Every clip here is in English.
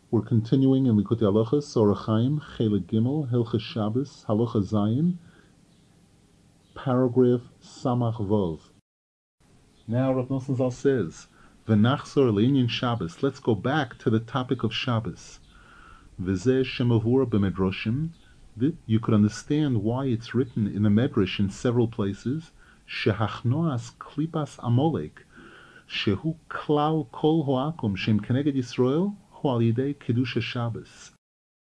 We're continuing in Likutei Halachos, Orach Chaim, Chelik Gimel, Hilchos Shabbos, Halacha Zayin, paragraph Samach Vov. Now Rav Nosson Zal says, V'nachzor le'inyan Shabbos. Let's go back to the topic of Shabbos. V'zeh shemavur b'medrashim. You could understand why it's written in the Medrash in several places. Shehachnoas klipas Amalek, shehu klal kol hoakum shem keneged Yisrael hu al yidei kedusha Shabbos.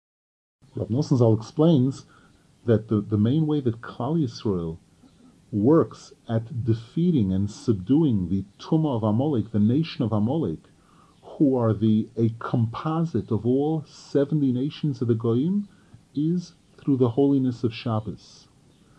Rav Nosson Zal explains that the main way that Klal Yisrael works at defeating and subduing the Tumah of Amalek, the nation of Amalek, who are a composite of all 70 nations of the Goyim, is through the holiness of Shabbos.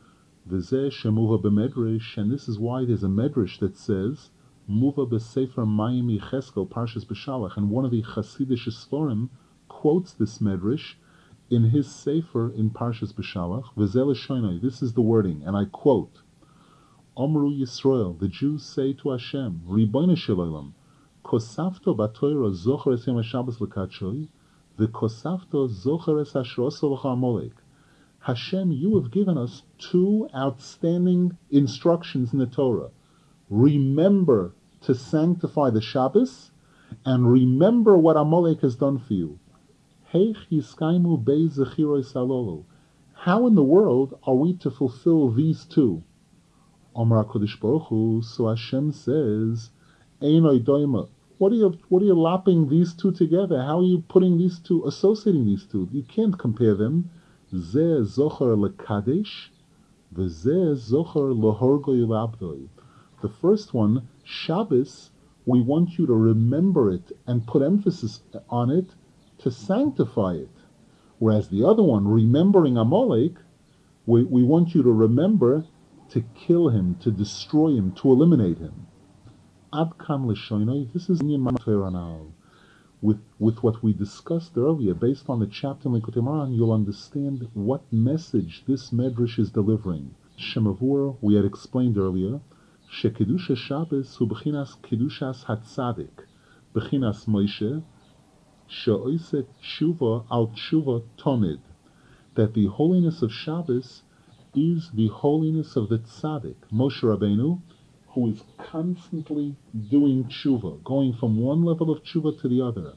V'zeh shemuva b'medrash, and this is why there's a medrash that says, Muva b'sefer Mayim Yecheskel Parshas B'Shalach, and one of the Hasidic Sforim quotes this medrash in his sefer in Parshas B'Shalach. V'zeh l'shoinai, this is the wording, and I quote, Omru Yisrael, the Jews say to Hashem, Ribono shel olam, Kosafto b'Torah zocher es Yom HaShabbos l'kadshoi, v'kosafto zocher es hashroso l'cha Amalek. Hashem, you have given us two outstanding instructions in the Torah. Remember to sanctify the Shabbos, and remember what Amalek has done for you. Heich yiskaimu bei zechiros halolu. How in the world are we to fulfill these two? Omar HaKadosh Baruch Hu, so Hashem says, Einoi doima. What are you lopping these two together? How are you putting these two, associating these two? You can't compare them. Zeh zocher lekadesh, v'zeh zocher lohorgoi labdoi. The first one, Shabbos, we want you to remember it and put emphasis on it to sanctify it. Whereas the other one, remembering Amalek, we want you to remember to kill him, to destroy him, to eliminate him. Ad kan l'shoinoi, this is in Torah now. With what we discussed earlier, based on the chapter in Likutei Moharan, you'll understand what message this medrash is delivering. Shemavur, we had explained earlier, shekedusha Shabbos hu b'chinas kedushas hatzadik, b'chinas Moshe, she'oisek tshuva al tshuva tomid, that the holiness of Shabbos is the holiness of the tzaddik, Moshe Rabbeinu, who is constantly doing tshuva, going from one level of tshuva to the other.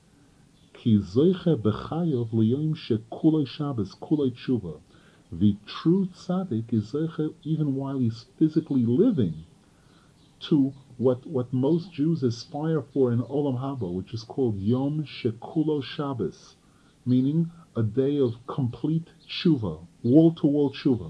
Ki zoiche b'chayov liyom shekuloi Shabbos, kuloi tshuva. The true tzaddik is zoiche, even while he's physically living, to what most Jews aspire for in Olam Haba, which is called Yom Shekulo Shabbos, meaning a day of complete tshuva, wall-to-wall tshuva.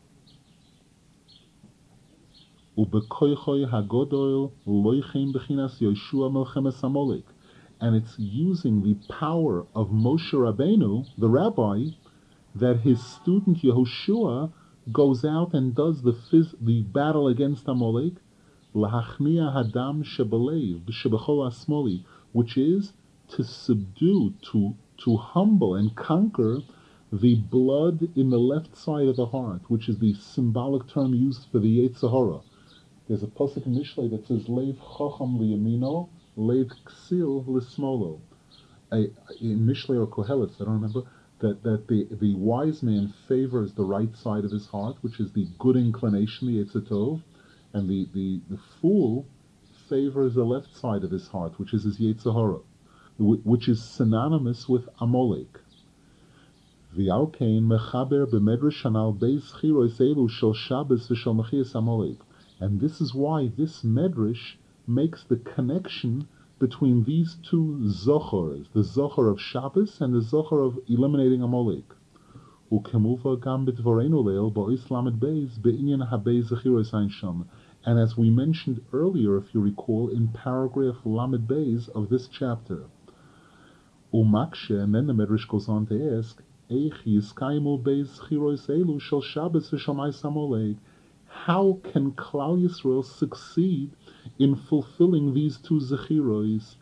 Ubekoichoi hagodol loichem bechinas Yoshua melchemes Amalek, and it's using the power of Moshe Rabbeinu, the rabbi, that his student Yehoshua goes out and does the battle against Amalek, lahachnia hadam shebalev b'shebechol asmoli, which is to subdue, to humble and conquer the blood in the left side of the heart, which is the symbolic term used for the Yetzer Hara. There's a pasuk in Mishlei that says, Leiv chacham liyamino, leiv ksil lismolo. In Mishlei or Kohelet, I don't remember, that the wise man favors the right side of his heart, which is the good inclination, the Yetzer Tov, and the fool favors the left side of his heart, which is his Yetzer Hara, which is synonymous with Amalek. V'alkein mechaber b'medrash hanal beis chiros elu shel Shabbos v'shel mechias Amalek. And this is why this medrash makes the connection between these two zochors, the zochor of Shabbos and the zochor of eliminating Amalek. Ukemuva gam b'dvorenu leil ba'is lamed beis be'inyan habei zechiros ein sham. And as we mentioned earlier, if you recall, in paragraph lamed beis of this chapter, umakshe, and then the medrash goes on to ask, eich yiskaimu beis zechiros elu shel Shabbos v'shel ma'is Amalek. How can Klal Yisrael succeed in fulfilling these two zechiros?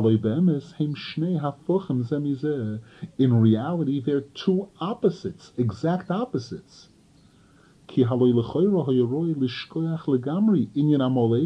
In reality, they're two opposites, exact opposites. Because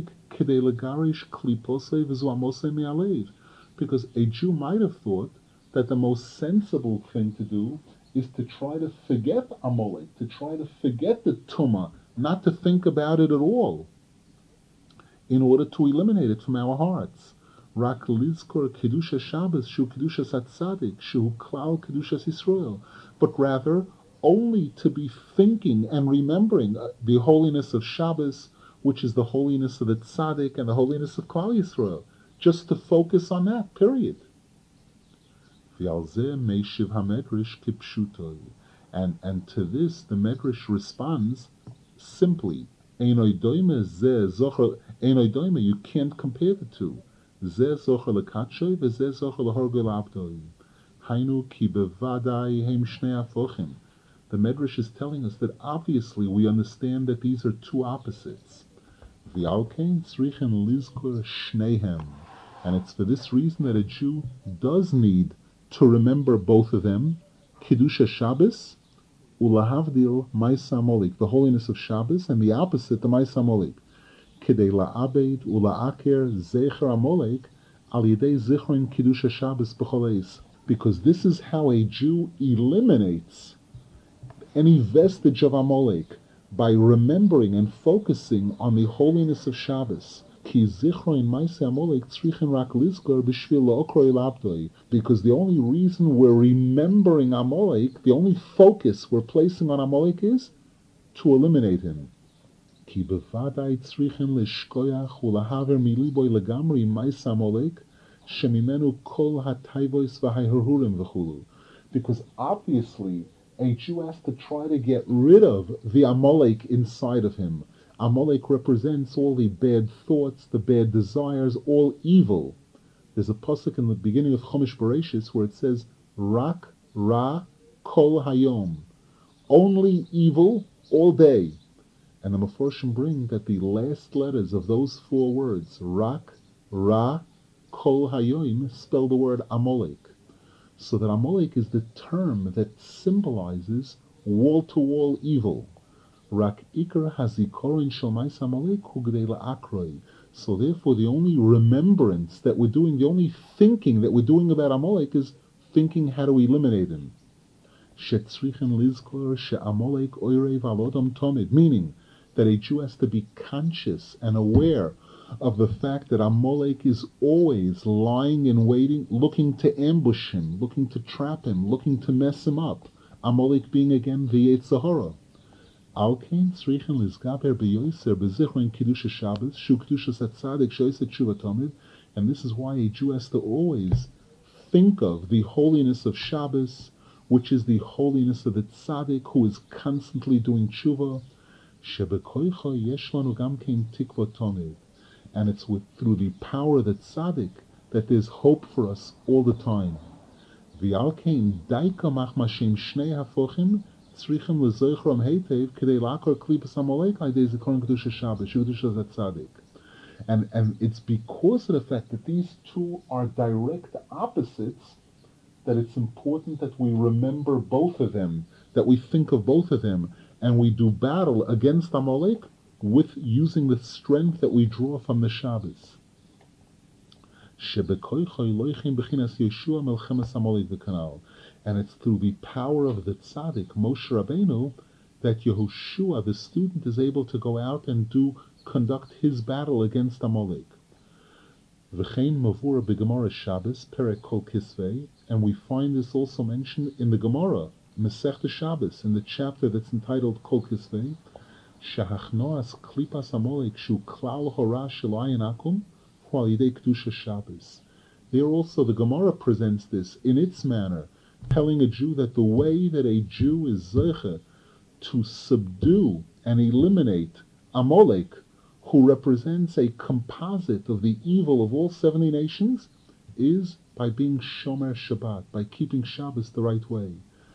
a Jew might have thought that the most sensible thing to do is to try to forget Amalek, to try to forget the Tumah, not to think about it at all, in order to eliminate it from our hearts. Rak lizkor kedusha Shabbos shu kedusha satzadik shu klal kedusha Yisrael, but rather only to be thinking and remembering the holiness of Shabbos, which is the holiness of the tzaddik and the holiness of Klal Yisrael. Just to focus on that, period. And to this the Medrash responds simply, you can't compare the two. The Medrash is telling us that obviously we understand that these are two opposites. And it's for this reason that a Jew does need to remember both of them, Kedusha Shabbos, Ulahavdil Maisa Amalek, the holiness of Shabbos, and the opposite, the Maisa Amalek. Kedei la'abed ula'aker zecher Amalek al yedei zichron Kedusha Shabbos b'choleis. Because this is how a Jew eliminates any vestige of Amalek, by remembering and focusing on the holiness of Shabbos. Because the only reason we're remembering Amalek, the only focus we're placing on Amalek is to eliminate him. Because obviously a Jew has to try to get rid of the Amalek inside of him. Amalek represents all the bad thoughts, the bad desires, all evil. There's a pasuk in the beginning of Chumash Bereshis where it says, Rak Ra Kol Hayom, only evil all day. And the Meforshim bring that the last letters of those four words, Rak Ra Kol Hayom, spell the word Amalek. So that Amalek is the term that symbolizes wall-to-wall evil. Rak ikar hazikorin shalmais Amalek hu gdei la'akroi. So therefore the only remembrance that we're doing, the only thinking that we're doing about Amalek is thinking how to eliminate him. Shetzrichen lizkor she'Amalek oirei v'alodam tomid, meaning that a Jew has to be conscious and aware of the fact that Amalek is always lying in waiting, looking to ambush him, looking to trap him, looking to mess him up. Amalek being again the Yetzer Hara. Alkein tzrichen lizgaber beyoser bezichron kedusha Shabbos shu kedusha satzadik shoyset tshuva tamid, and this is why a Jew has to always think of the holiness of Shabbos, which is the holiness of the tzaddik who is constantly doing tshuva. Shebekoicha yesh lanu gam kein tikva tamid. And it's through the power of the tzaddik that there's hope for us all the time. V'alkein daika machmashim shnei hafochim tzrichem lezochram heitev k'dei lakor klipas Amalek l'idei zikaron kedusha Shabbos kedusha tzaddik. And it's because of the fact that these two are direct opposites that it's important that we remember both of them, that we think of both of them, and we do battle against Amalek with using the strength that we draw from the Shabbos. And it's through the power of the tzaddik, Moshe Rabbeinu, that Yehoshua, the student, is able to go out and conduct his battle against Amalek. V'chein mavura b'Gemara Shabbos, Perek Kol Kisvei, and we find this also mentioned in the Gemara, Masechta Shabbos, in the chapter that's entitled Kol Kisvei, Shahachnoas klipas Amalek shu klal hora shelayin akum hu al yidei kedusha Shabbos. There also the Gemara presents this in its manner, telling a Jew that the way that a Jew is zeicha to subdue and eliminate Amalek, who represents a composite of the evil of all 70 nations, is by being Shomer Shabbat, by keeping Shabbos the right way.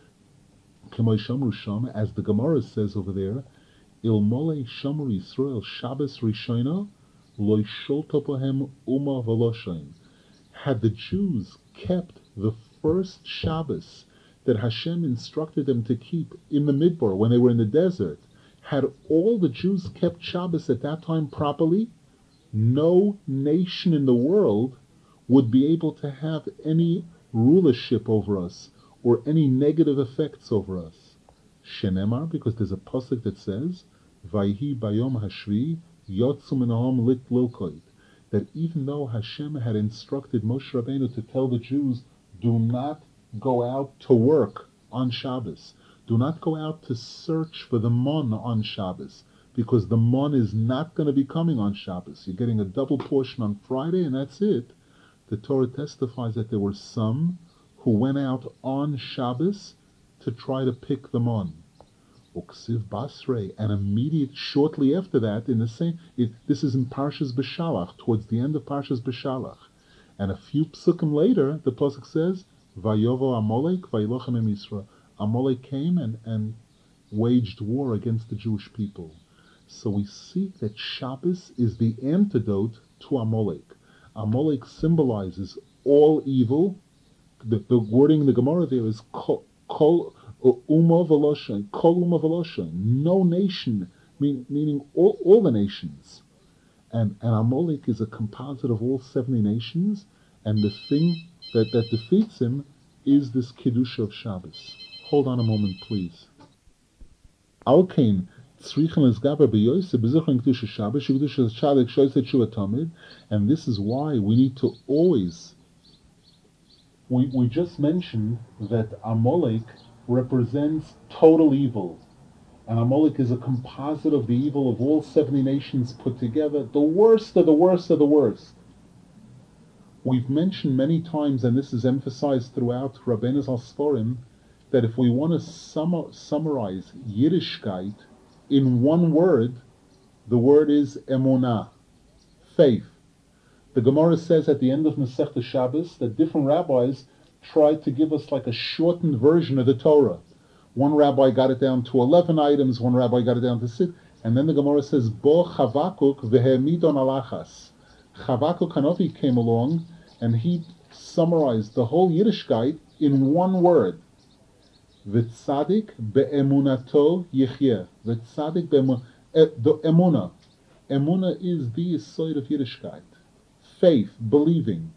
As the Gemara says over there, Ilmole Shomer Yisrael Shabbos Rishona Lo Sholta Bohem Uma Voloshain. Had the Jews kept the first Shabbos that Hashem instructed them to keep in the Midbar when they were in the desert, had all the Jews kept Shabbos at that time properly, no nation in the world would be able to have any rulership over us or any negative effects over us. Shenemar, because there's a pasuk that says, Vayhi bayom hashvi yotzu minahom lit lilkoid, that even though Hashem had instructed Moshe Rabbeinu to tell the Jews, do not go out to work on Shabbos, do not go out to search for the mon on Shabbos, because the mon is not going to be coming on Shabbos. You're getting a double portion on Friday, and that's it. The Torah testifies that there were some who went out on Shabbos to try to pick them on. Uksiv Basrei, and shortly after that, in the same, this is in Parshas Beshalach, towards the end of Parshas Beshalach, and a few psukim later, the pasuk says, Vayovo Amalek vayilochem em Yisrael. Amalek came and waged war against the Jewish people. So we see that Shabbos is the antidote to Amalek. Amalek symbolizes all evil. The wording in the Gemara there is kol umma v'loshen, no nation, meaning all the nations. And Amalek is a composite of all 70 nations, and the thing that defeats him is this Kedusha of Shabbos. Hold on a moment, please. Alkein and this is why we need to always. We just mentioned that Amalek represents total evil, and Amalek is a composite of the evil of all 70 nations put together, the worst of the worst of the worst. We've mentioned many times, and this is emphasized throughout Rabbeinu Sforim, that if we want to summarize Yiddishkeit in one word, the word is emunah, faith. The Gemara says at the end of Masechta Shabbos that different rabbis tried to give us like a shortened version of the Torah. One rabbi got it down to 11 items, one rabbi got it down to 6, and then the Gemara says, Bo Chavakuk v'hemidon alachas. Chavakuk Hanavi came along and he summarized the whole Yiddishkeit in one word. V'tzadik be'emunato yichyeh. V'tzadik be'emunah. The emunah. Emunah is the side of Yiddishkeit. Faith, believing.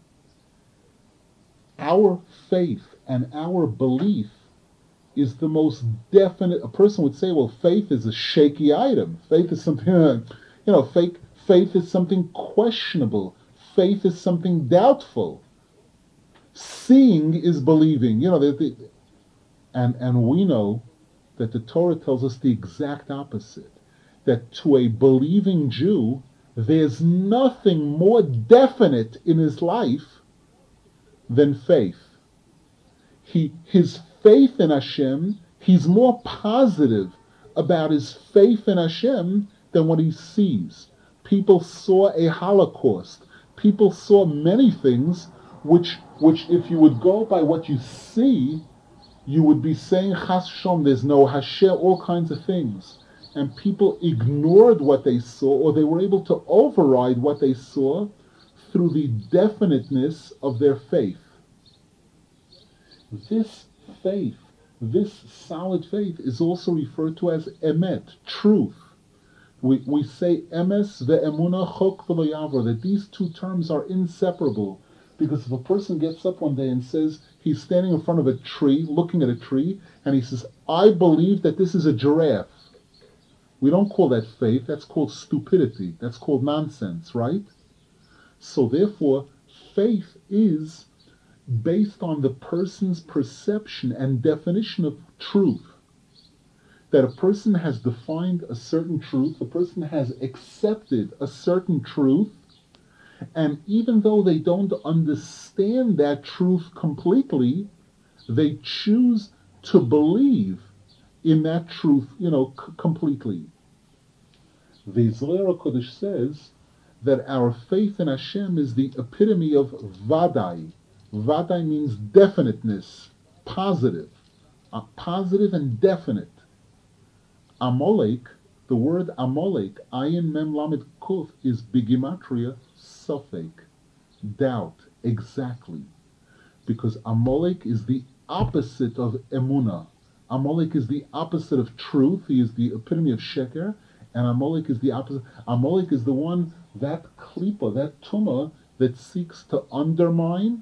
Our faith and our belief is the most definite. A person would say, well, faith is a shaky item. Faith is something, faith is something questionable. Faith is something doubtful. Seeing is believing. And we know that the Torah tells us the exact opposite. That to a believing Jew, there's nothing more definite in his life than faith. His faith in Hashem, he's more positive about his faith in Hashem than what he sees. People saw a Holocaust. People saw many things which if you would go by what you see, you would be saying Chas Shom, there's no Hashem, all kinds of things. And people ignored what they saw, or they were able to override what they saw through the definiteness of their faith. This faith, this solid faith, is also referred to as emet, truth. We say emes ve'emunah chok v'lo yavor, that these two terms are inseparable. Because if a person gets up one day and says, he's standing in front of a tree, looking at a tree, and he says, I believe that this is a giraffe. We don't call that faith, that's called stupidity, that's called nonsense, right? So therefore, faith is based on the person's perception and definition of truth. That a person has defined a certain truth, a person has accepted a certain truth, and even though they don't understand that truth completely, they choose to believe in that truth, completely. The Zohar HaKodesh says that our faith in Hashem is the epitome of Vadai. Vadai means definiteness, positive and definite. Amalek, the word Amalek, Ayin Mem Lamed Kuf, is bigimatria Sofek, doubt, exactly. Because Amalek is the opposite of Emunah. Amalek is the opposite of truth. He is the epitome of Sheker. And Amalek is the opposite. Amalek is the one, that klipa, that tumah, that seeks to undermine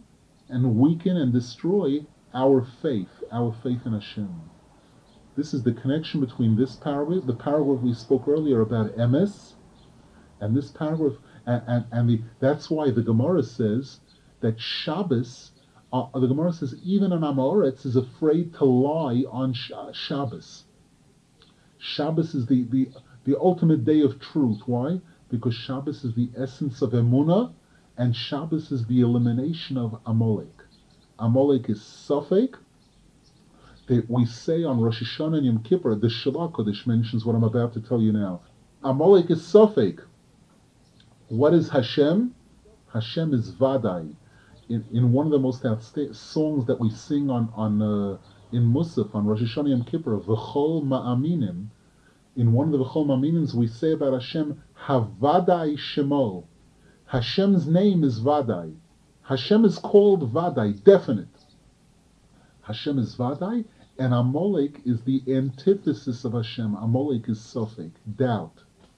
and weaken and destroy our faith in Hashem. This is the connection between this paragraph, the paragraph we spoke earlier about emes, and this paragraph, that's why the Gemara says that Shabbos, the Gemara says even an Amoretz is afraid to lie on Shabbos. Shabbos is the ultimate day of truth. Why? Because Shabbos is the essence of Emunah, and Shabbos is the elimination of Amalek. Amalek is Safek. That we say on Rosh Hashanah and Yom Kippur, the Shabbat Kodesh mentions what I'm about to tell you now. Amalek is Safek. What is Hashem? Hashem is Vadai. In one of the most outstanding songs that we sing in Musaf on Rosh Hashanah Yom Kippur, V'chol Ma'aminim. In one of the V'chol Ma'aminim, we say about Hashem, Havadai Shemo. Hashem's name is Vadai. Hashem is called Vadai, definite. Hashem is Vadai, and Amalek is the antithesis of Hashem. Amalek is Safek, doubt.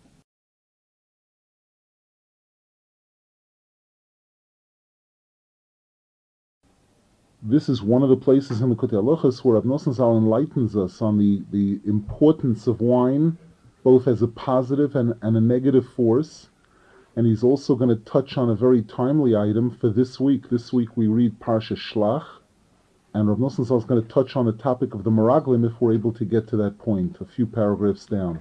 This is one of the places in the Kutei Halachos where Rav Nosson Zal enlightens us on the importance of wine, both as a positive and a negative force. And he's also going to touch on a very timely item for this week. This week we read Parsha Shlach, and Rav Nosson Zal is going to touch on the topic of the Meraglim if we're able to get to that point, a few paragraphs down.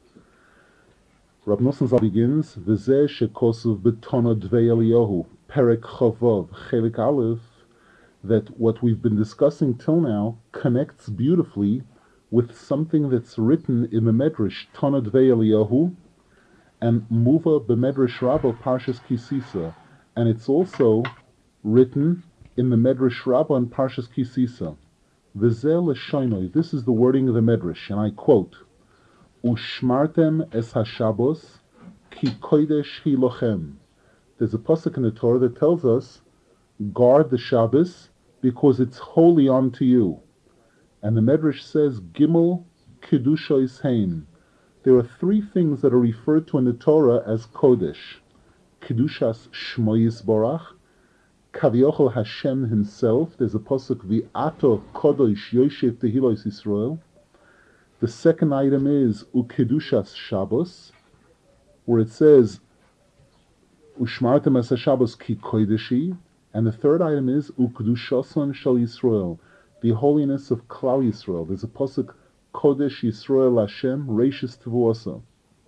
Rav Nosson Zal begins, V'zeh shekosuv b'tono dvei Eliyahu, Perek Chavov, Chelik Aleph, that what we've been discussing till now connects beautifully with something that's written in the Medrash, Tono Dvei Eliyahu, and Muva b'Medrash Rabbah Parshas Kisisa, and it's also written in the Medrash Rabbah and Parshas Kisisa. V'zeh l'shoinoi, this is the wording of the Medrash, and I quote, Ushmartem es haShabbos ki kodesh hi lochem. There's a pasuk in the Torah that tells us, guard the Shabbos because it's holy unto you. And the Medrash says, Gimel Kedusha Hain. There are three things that are referred to in the Torah as Kodesh. Kedushas Shmo Yisborach, Kaviochel Hashem himself. There's a pasuk, V'ato Kodesh Yoshev Tehilos Yisrael. The second item is Ukedushas Shabbos, where it says, Ushmartem es haShabbos ki kodeshi. And the third item is Ukdushason Shal Yisrael, the holiness of Klal Yisrael. There's a pasuk Kodesh Yisrael Hashem Reishis Tevuasa.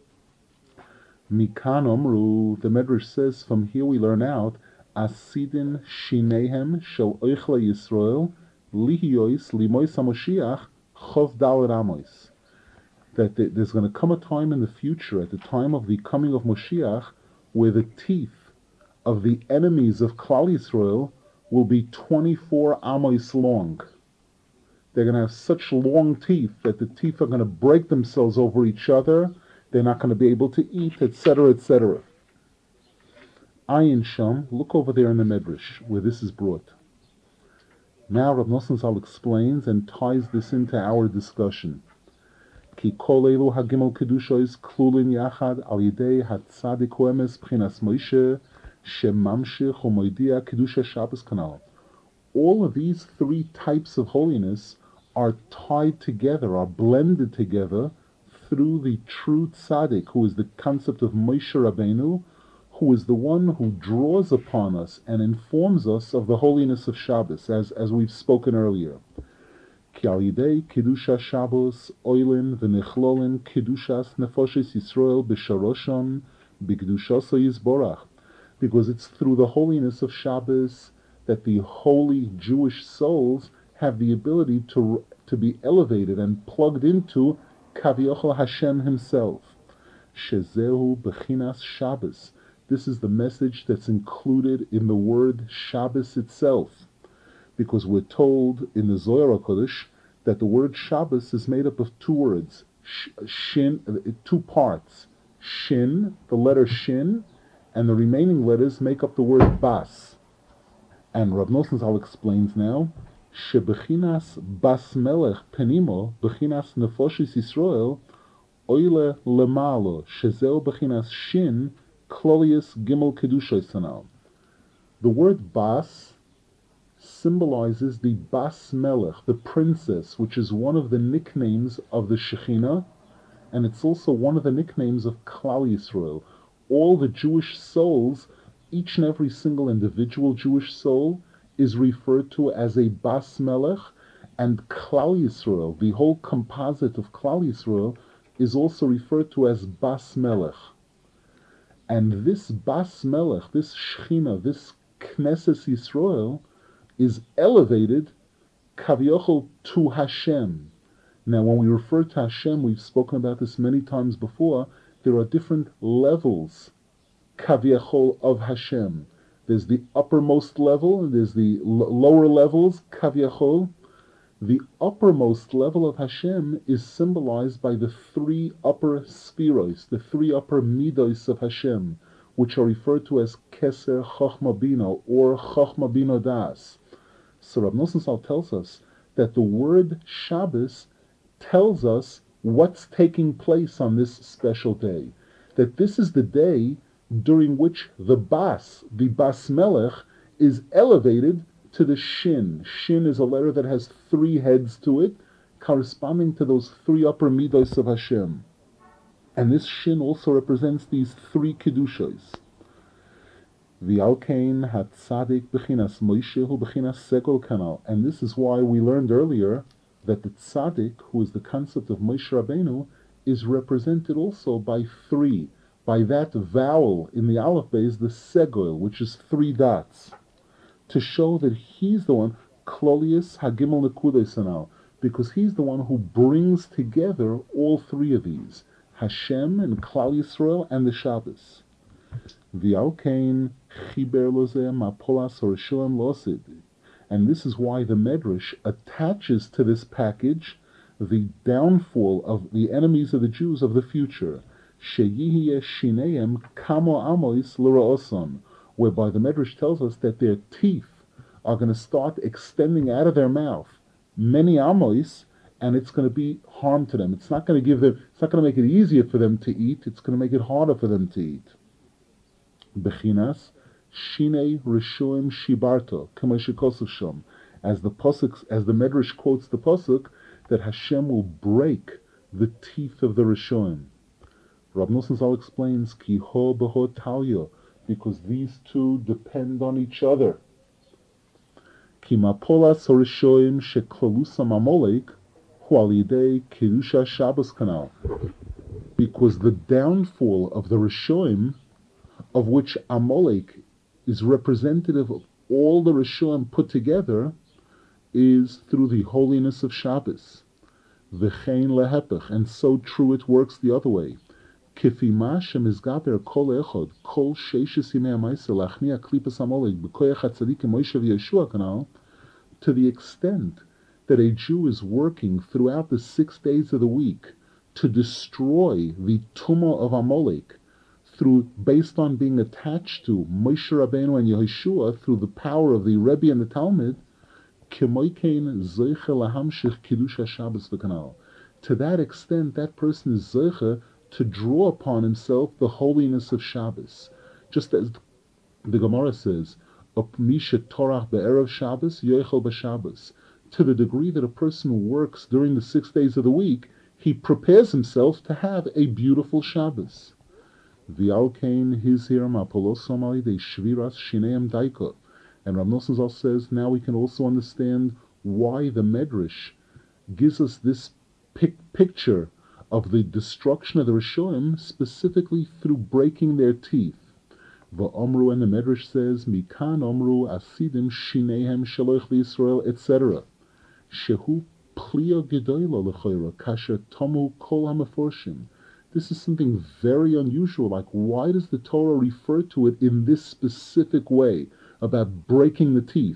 Mikan Omru, the Medrash says, from here we learn out Asidin Shinehem Shal Oichla Yisrael Lihiois Limois HaMoshiach Chov Dalet Amos. That there's going to come a time in the future, at the time of the coming of Moshiach, where the teeth of the enemies of Klal Yisrael will be 24 amos long. They're going to have such long teeth that the teeth are going to break themselves over each other. They're not going to be able to eat, etc., etc. Ayin Sham, look over there in the Medrash, where this is brought. Now Rav Nosson Zal explains and ties this into our discussion. Ki kol elu hagimel kedushois klulin yachad al yidei hatzadik hoemes b'chinas Moshe shemamshich umoidia kedusha Shabbos kanal. All of these three types of holiness are tied together, are blended together through the true tzaddik, who is the concept of Moshe Rabbeinu, who is the one who draws upon us and informs us of the holiness of Shabbos, as we've spoken earlier. Ki al yidei kedusha Shabbos oilin v'nichlolin kedushas nefoshes Yisrael b'sharoshon b'kedushaso yizborach, because it's through the holiness of Shabbos that the holy Jewish souls have the ability to be elevated and plugged into Kaviochel Hashem himself. Shezehu b'chinas Shabbos. This is the message that's included in the word Shabbos itself, because we're told in the Zohar HaKodesh that the word Shabbos is made up of two words, shin, two parts. Shin, the letter Shin, and the remaining letters make up the word Bas. And Rav Nosson Zal explains now, Shebechinas Bas Melech Penimo, Bechinas Nefoshes Yisrael, Oile Lemalo, Shezeo Bechinas Shin, Klolius Gimel Kedusha Sanal. The word Bas symbolizes the Bas Melech, the princess, which is one of the nicknames of the Shekhinah, and it's also one of the nicknames of Klal Yisrael. All the Jewish souls, each and every single individual Jewish soul, is referred to as a Bas Melech, and Klal Yisrael, the whole composite of Klal Yisrael, is also referred to as Bas Melech. And this Bas Melech, this Shechina, this Knesset Yisrael, is elevated Kaviochel to Hashem. Now, when we refer to Hashem, we've spoken about this many times before, there are different levels, Kaviochel, of Hashem. There's the uppermost level, and there's the lower levels, Kaviochel. The uppermost level of Hashem is symbolized by the three upper spheros, the three upper midos of Hashem, which are referred to as Keser Chochma Bina, or Chochma Bina Das. So Rav Nosson Zal tells us that the word Shabbos tells us what's taking place on this special day. That this is the day during which the Bas Melech, is elevated to the Shin. Shin is a letter that has three heads to it, corresponding to those three upper midos of Hashem. And this Shin also represents these three Kedushos. V'alkein hatzadik b'chinas Moshe hu b'chinas segol kanal. And this is why we learned earlier that the tzaddik, who is the concept of Moshe Rabbeinu, is represented also by three, by that vowel in the Aleph Beis, the segol, which is three dots, to show that he's the one, Klolius Hagimel Nekudei Sanal, because he's the one who brings together all three of these, Hashem and Klal Yisrael and the Shabbos. V'alkein chiber lozeh mapolas horishoim losid. And this is why the Medrash attaches to this package the downfall of the enemies of the Jews of the future, sheyihye shineim kamo amois l'ra'oson, whereby the Medrash tells us that their teeth are going to start extending out of their mouth, many amois, and it's going to be harm to them. It's not going to make it easier for them to eat, it's going to make it harder for them to eat. Bechinas Shinei Rishoim Shibarto, Kamashikosusham, as the Medrash quotes the pasuk, that Hashem will break the teeth of the Rishoim. Rav Nosson Zal explains, Ki ho beho talyo, because these two depend on each other. Ki mapolas horishoim sheklolusam amolek hu al yidei kirusha Shabbos kanal, because the downfall of the Rishoim, of which Amalek is representative of all the Rishonim put together, is through the holiness of Shabbos. V'chein lehepech, and so true it works the other way. Kifima shemizgaber kol echod, kol sheishes yimei ha'maaseh lachniya klipas Amalek b'koyach hatzadikim Moshe v'Yeshua kanal, to the extent that a Jew is working throughout the 6 days of the week to destroy the tumah of Amalek, based on being attached to Moshe Rabbeinu and Yehoshua through the power of the Rebbe and the Talmud, to that extent, that person is zeicha to draw upon himself the holiness of Shabbos. Just as the Gemara says, to the degree that a person works during the 6 days of the week, he prepares himself to have a beautiful Shabbos. V'alkein hizhir ma'apolosom alidei shviras shineim daiko. And Rav Nosson Zal says, now we can also understand why the Medrash gives us this picture of the destruction of the Rishonim, specifically through breaking their teeth. V'omru, and the Medrash says, Mikan omru asidim shinehem shaloch v'Yisrael, etc. Shehu plio gedoylo l'choyra kasher tomu kol ha'meforshim. This is something very unusual. Like, why does the Torah refer to it in this specific way, about breaking the teeth?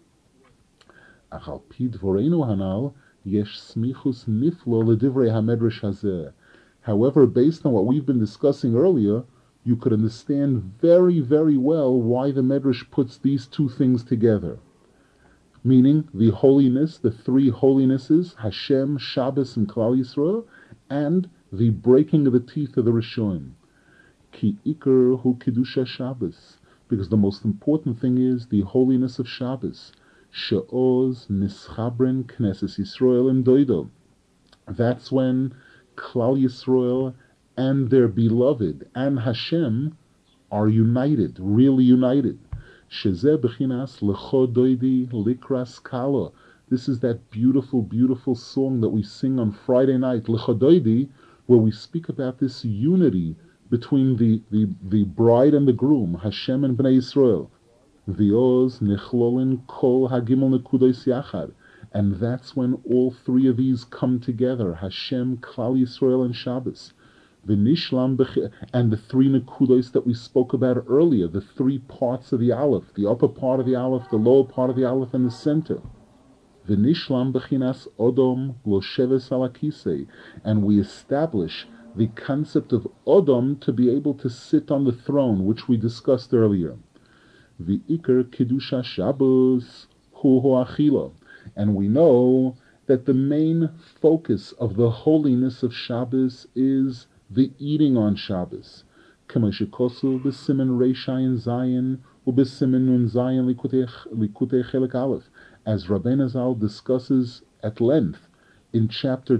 However, based on what we've been discussing earlier, you could understand very, very well why the Medrash puts these two things together. Meaning, the holiness, the three holinesses, Hashem, Shabbos, and Klal Yisrael, and the breaking of the teeth of the Rishonim. Ki ikar hu kedusha Shabbos, because the most important thing is the holiness of Shabbos. She'oz mischabren Knesses Yisrael and Doido. That's when Klal Yisrael and their beloved and Hashem are united, really united. Shezeh b'chinas lecho doidi likras kala. This is that beautiful, beautiful song that we sing on Friday night, lecho doidi, where we speak about this unity between the bride and the groom, Hashem and Bnei Yisrael. V'oz nechlolin kol hagimel nekudos yachad. And that's when all three of these come together, Hashem, Klal Yisrael, and Shabbos. And the three nekudos that we spoke about earlier, the three parts of the Aleph, the upper part of the Aleph, the lower part of the Aleph, and the center. V'nishlam b'chinas odom lo sheves ala kisei. And we establish the concept of odom to be able to sit on the throne, which we discussed earlier. V'ikar kedusha Shabbos hu achila. And we know that the main focus of the holiness of Shabbos is the eating on Shabbos. Kamashikosu b'simen Reishayin Zayin u'b'simen Nun Zayin likutei chelik aleph, as Rabbeinu Zal discusses at length in chapter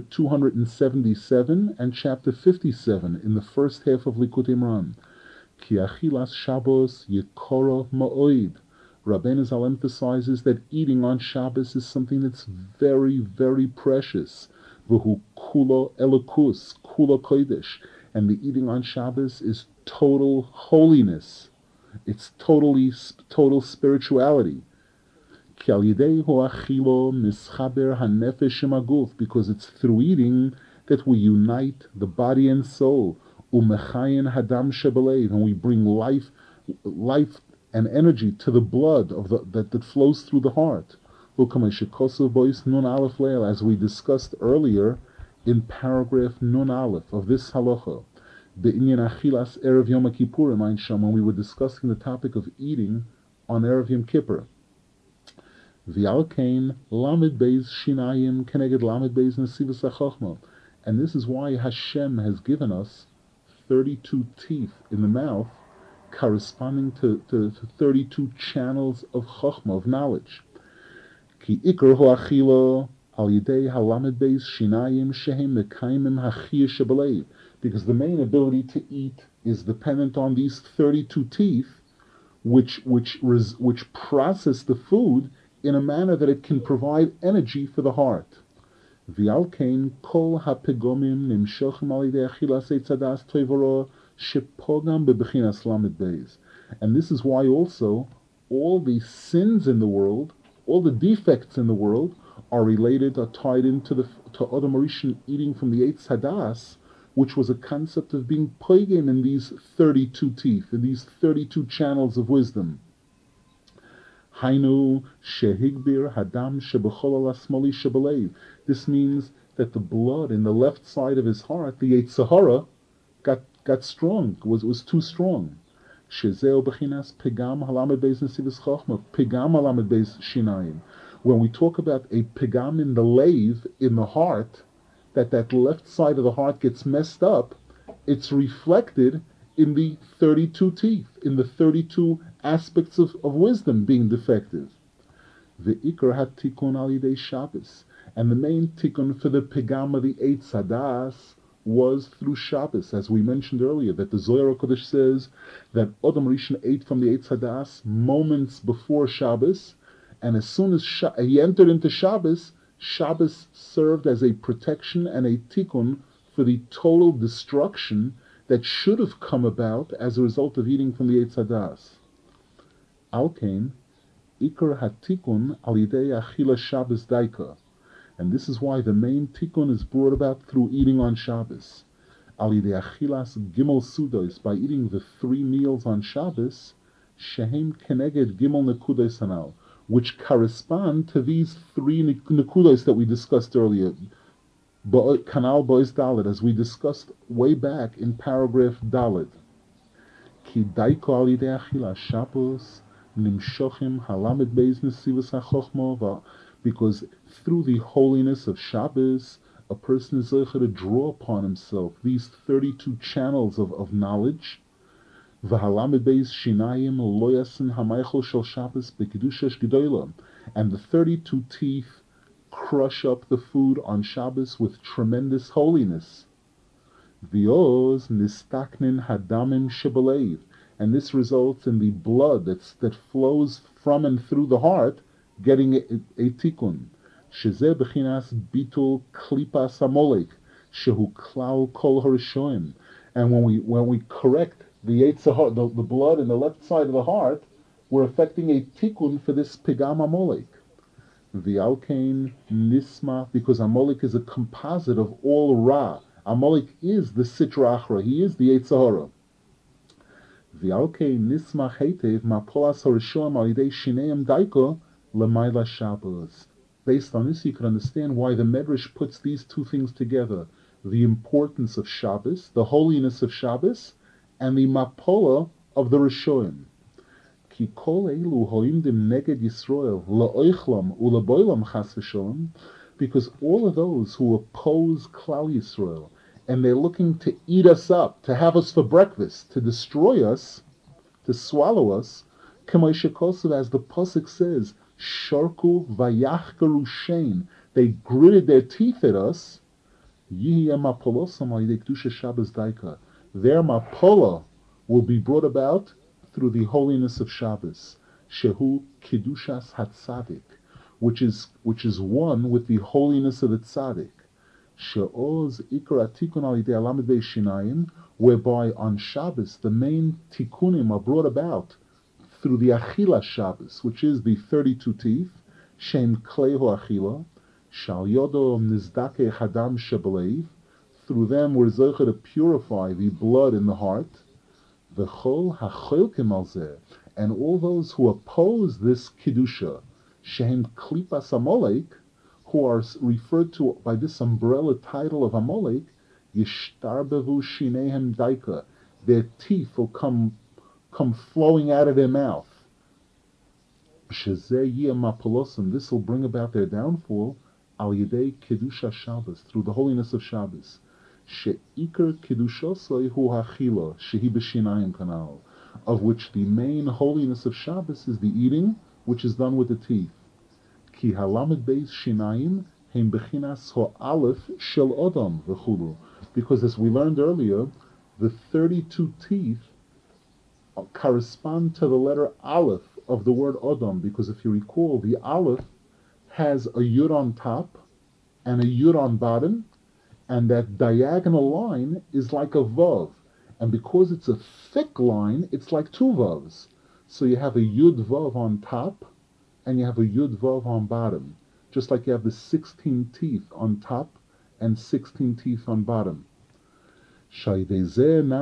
277 and chapter 57 in the first half of Likutei Moharan. Ki achilas Shabbos yikoro ma'oid. Rabbeinu Zal emphasizes that eating on Shabbos is something that's very, very precious. V'hu kulo elokus, kulo kodesh. And the eating on Shabbos is total holiness. It's total spirituality. Ki al yidei hu achilo mischaber hanefesh imaguf, because it's through eating that we unite the body and soul. Umechayin hadam shebelev, and we bring life and energy to the blood of that flows through the heart. As we discussed earlier in paragraph Nun Aleph of this halacha, when we were discussing the topic of eating on Erev Yom Kippur. And this is why Hashem has given us 32 teeth in the mouth, corresponding to 32 channels of chokhmah, of knowledge. Ki ikar hu achila al yidei halamed beis shinayim shehem mekaimim hachiyah shebelev. Because the main ability to eat is dependent on these 32 teeth, which process the food in a manner that it can provide energy for the heart. V'alkein kol hapegomim nimshochim al yidei achilas eitzadas toivoro. And this is why also all the sins in the world, all the defects in the world, are tied into Adam Rishon eating from the Eitz Hadas, which was a concept of being poigim in these 32 teeth, in these 32 channels of wisdom. Hainu shehigbir hadam shebechol alasmoli shebelev. This means that the blood in the left side of his heart, the Eitz Sahara, got strong, was too strong. Shezeo b'chinas pegam halamed beis nesivus chochma, pegam halamed beis shinayim. When we talk about a pegam in the lave, in the heart, that left side of the heart gets messed up, it's reflected in the 32 teeth, in the 32 aspects of wisdom being defective. The ikar had tikkun al yidei Shabbos, and the main tikkun for the pegam of the Eitz Hadas was through Shabbos, as we mentioned earlier, that the Zohar HaKadosh says that Adam Rishon ate from the Eitz Hadas moments before Shabbos, and as soon as he entered into Shabbos, Shabbos served as a protection and a tikkun for the total destruction that should have come about as a result of eating from the Eitz Hadas. Alkein, Ikar HaTikkun al yidei achila Shabbos daika. And this is why the main tikkun is brought about through eating on Shabbos. Al yidei achilas gimel sudos, by eating the 3 meals on Shabbos, shehem keneged gimel nekudos hanal, which correspond to these 3 nekudos that we discussed earlier. Kanal bois daled, as we discussed way back in paragraph daled. Ki daiko al yidei achilas Shabbos nimshochim halamed beis nesivus hachochma. Because through the holiness of Shabbos, a person is able to draw upon himself these 32 channels of knowledge. V'halamid beis shinayim lo yasin hamaychel shel Shabbos b'kedushash gedolah. And the 32 teeth crush up the food on Shabbos with tremendous holiness. V'oz nistaknin hadamim shebalev. And this results in the blood that flows from and through the heart getting a tikkun. Shezeh b'chinas bitul klipas amolek, shehu klal kol harishoim. And when we correct the Yetzirah, the blood in the left side of the heart, we're affecting a tikkun for this pigam amolek. The alkain nisma, because Amalek is a composite of all Ra. Amalek is the Sitra Achra, he is the Yetzirah. The alkain nisma heitev mapolas harishon alidei shineim daiko lemayla Shabbos. Based on this, you can understand why the Medrash puts these two things together: the importance of Shabbos, the holiness of Shabbos, and the mapola of the Rishonim. Ki kol elu hoimdim neged Yisrael la'oichlam u'leboilam chas v'sholem, because all of those who oppose Klal Yisrael and they're looking to eat us up, to have us for breakfast, to destroy us, to swallow us, K'may shekosav, as the pasuk says, sharku vayachkaru shein, they gritted their teeth at us. Yihya mapolosam alidei kedusha Shabbos daika, their mapola will be brought about through the holiness of Shabbos, shehu kedushas hatzadik, which is one with the holiness of the tzaddik. She'oz ikar atikun alidei alamed ve'shinayim, whereby on Shabbos the main tikkunim are brought about through the achila Shabbos, which is the 32 teeth, shem kleho achila, shal yodo nizdake hadam shebalev, through them we're zocher to purify the blood in the heart. V'chol hacholkim al zeh, and all those who oppose this kedusha, shehem klipas Amalek, who are referred to by this umbrella title of Amalek, yishtarbevu shinehem daika, their teeth will come flowing out of their mouth. Shezeh yeh mapolosim, this will bring about their downfall, al yedei kedusha Shabbos, through the holiness of Shabbos. She'ikar kedushosai hu hachila, shehi b'shinayim kanal, of which the main holiness of Shabbos is the eating, which is done with the teeth. Ki halamed beis shinayim hem bechinas ho'alef shel odam v'chulu, because as we learned earlier, the 32 teeth correspond to the letter Aleph of the word Odom, because if you recall, the Aleph has a Yud on top and a Yud on bottom, and that diagonal line is like a Vav. And because it's a thick line, it's like two Vavs. So you have a Yud Vav on top, and you have a Yud Vav on bottom, just like you have the 16 teeth on top and 16 teeth on bottom. And this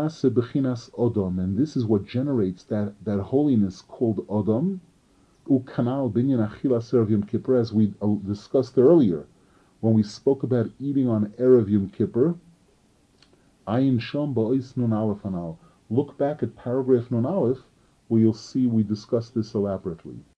is what generates that holiness called Odom, ukanal binyan achilas erev Yom Kippur, as we discussed earlier when we spoke about eating on Erev Yom Kippur. Ayin shom ba'ois nun aleph anal. Look back at paragraph nun aleph, where you'll see we discussed this elaborately.